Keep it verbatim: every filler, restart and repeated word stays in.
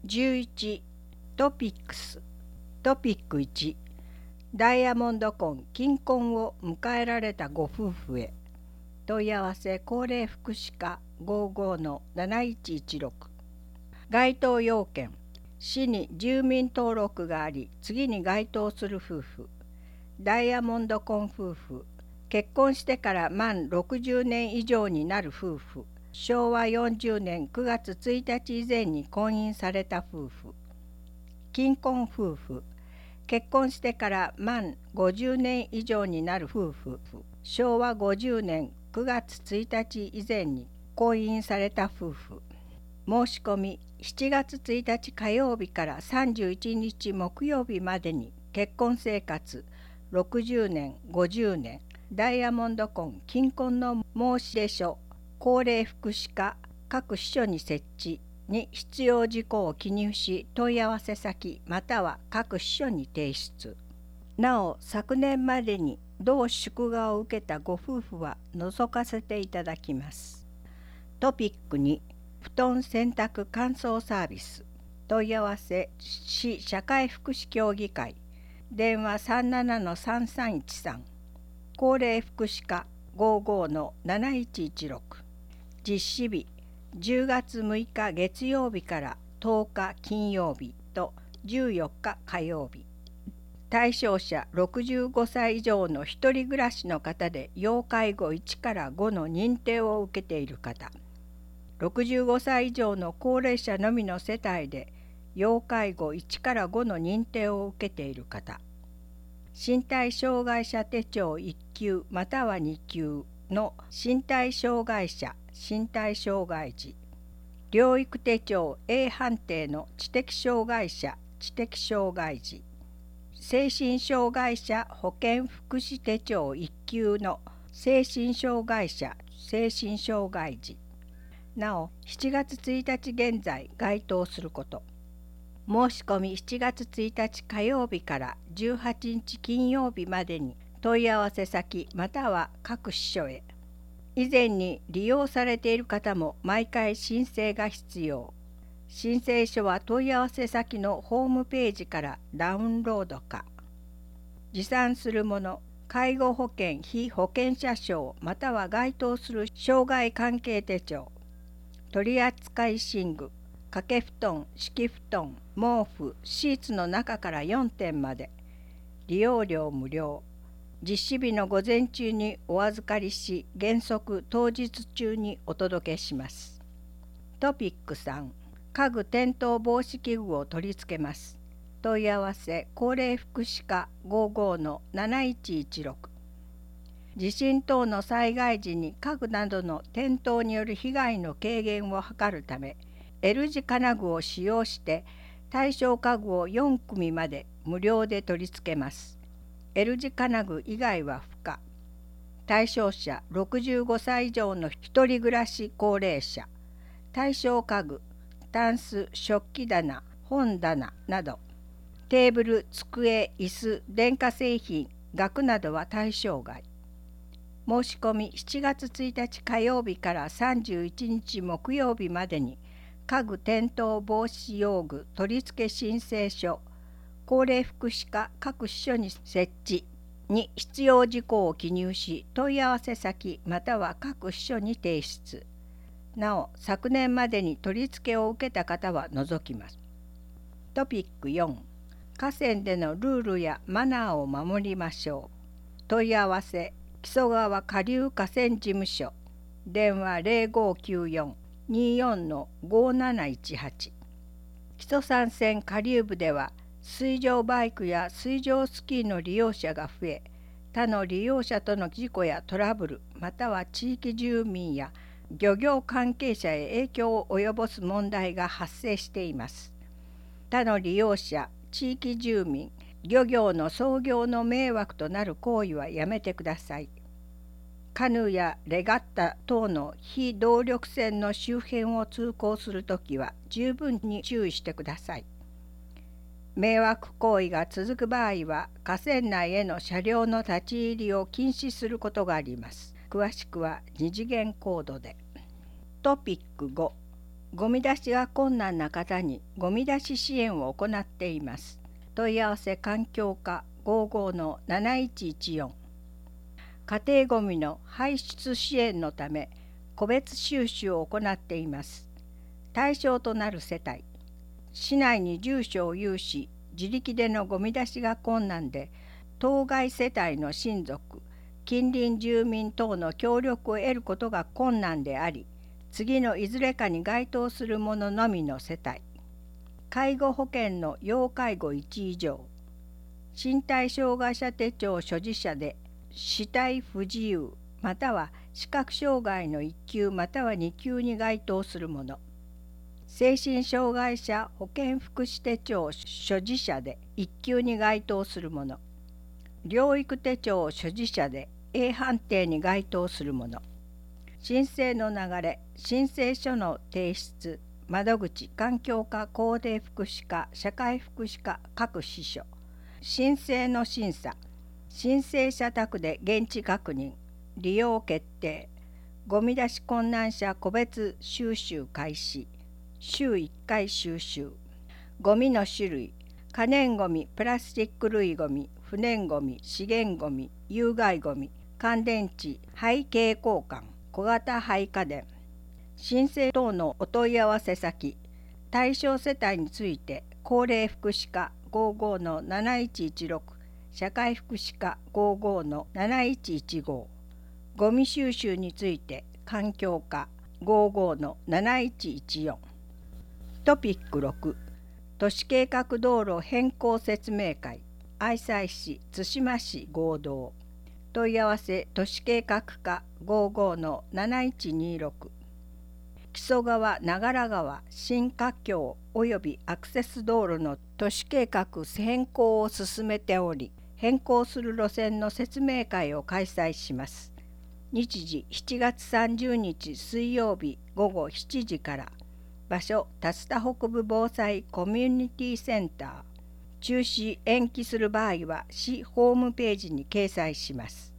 じゅういちトピックストピックいちダイヤモンド婚金婚を迎えられたご夫婦へ問い合わせ高齢福祉課 ごじゅうごのなないちいちろく該当要件市に住民登録があり次に該当する夫婦ダイヤモンド婚夫婦結婚してから満ろくじゅうねん以上になる夫婦しょうわよんじゅうねんくがつついたち以前に婚姻された夫婦金婚夫婦結婚してから満ごじゅうねん以上になる夫婦しょうわごじゅうねんくがつついたち以前に婚姻された夫婦申し込みしちがつついたち火曜日からさんじゅういちにち木曜日までに結婚生活ろくじゅうねんごじゅうねんダイヤモンド婚金婚の申出書高齢福祉課各支所に設置に必要事項を記入し問い合わせ先または各支所に提出。なお昨年までに同祝賀を受けたご夫婦は除かせていただきます。トピックに布団洗濯乾燥サービス問い合わせ市社会福祉協議会電話 さんななのさんさんいちさん 高齢福祉課 ごじゅうごのなないちいちろく実施日じゅうがつむいか月曜日からとおか金曜日とじゅうよっか火曜日対象者ろくじゅうごさい以上の一人暮らしの方で要介護いちからごの認定を受けている方ろくじゅうごさい以上の高齢者のみの世帯で要介護いちからごの認定を受けている方身体障害者手帳いっきゅうまたはにきゅうの身体障害者身体障害児療育手帳 A 判定の知的障害者知的障害児精神障害者保健福祉手帳いっきゅうの精神障害者精神障害児なおしちがつついたち現在該当すること申し込みしちがつついたち火曜日からじゅうはちにち金曜日までに問い合わせ先または各支所へ以前に利用されている方も毎回申請が必要。申請書は問い合わせ先のホームページからダウンロードか。持参するもの、介護保険被保険者証または該当する障害関係手帳、取扱寝具、掛け布団、敷布団、毛布、シーツの中からよんてんまで。利用料無料。実施日の午前中にお預かりし原則当日中にお届けします。トピックさん家具転倒防止器具を取り付けます。問い合わせ高齢福祉課 ごじゅうごのなないちいちろく地震等の災害時に家具などの転倒による被害の軽減を図るため L 字金具を使用して対象家具をよんくみまで無料で取り付けます。L 字金具以外は不可。対象者ろくじゅうごさい以上の一人暮らし高齢者。対象家具、タンス、食器棚、本棚など。テーブル、机、椅子、電化製品、額などは対象外。申し込みしちがつついたち火曜日からさんじゅういちにち木曜日までに家具転倒防止用具取付申請書高齢福祉課各支所に設置に必要事項を記入し問い合わせ先または各支所に提出。なお昨年までに取り付けを受けた方は除きます。トピックよん河川でのルールやマナーを守りましょう。問い合わせ木曽川下流河川事務所電話 ゼロごきゅうよん にーよんのごなないちはち木曽山線下流部では水上バイクや水上スキーの利用者が増え、他の利用者との事故やトラブル、または地域住民や漁業関係者へ影響を及ぼす問題が発生しています。他の利用者、地域住民、漁業の操業の迷惑となる行為はやめてください。カヌーやレガッタ等の非動力船の周辺を通行するときは十分に注意してください。迷惑行為が続く場合は河川内への車両の立ち入りを禁止することがあります。詳しくは二次元コードで。トピックごゴミ出しが困難な方にゴミ出し支援を行っています。問い合わせ環境課 ごじゅうごのなないちいちよん。家庭ゴミの排出支援のため個別収集を行っています。対象となる世帯、市内に住所を有し、自力でのゴミ出しが困難で、当該世帯の親族、近隣住民等の協力を得ることが困難であり、次のいずれかに該当するもののみの世帯、介護保険の要介護いち以上、身体障害者手帳所持者で肢体不自由または視覚障害のいっ級またはに級に該当するもの、精神障害者保健福祉手帳所持者でいっ級に該当するもの、療育手帳所持者で A 判定に該当するもの、申請の流れ、申請書の提出、窓口、環境課、公定福祉課、社会福祉課、各支所、申請の審査、申請者宅で現地確認、利用決定、ゴミ出し困難者個別収集開始、週いっかい収集、ゴミの種類、可燃ゴミ、プラスチック類ゴミ、不燃ゴミ、資源ゴミ、有害ゴミ、乾電池、廃携交換、小型廃家電、申請等のお問い合わせ先、対象世帯について高齢福祉課 ごじゅうごのなないちいちろく、社会福祉課 ごじゅうごのなないちいちご、ゴミ収集について環境課 ごじゅうごのなないちいちよん。トピックろく、都市計画道路変更説明会、愛西市、津島市合同、問い合わせ都市計画課 ごじゅうごのなないちにろく。木曽川、長良川、新華橋およびアクセス道路の都市計画変更を進めており、変更する路線の説明会を開催します。日時しちがつさんじゅうにち水曜日ごごしちじから。場所、竜田北部防災コミュニティセンター。中止・延期する場合は市ホームページに掲載します。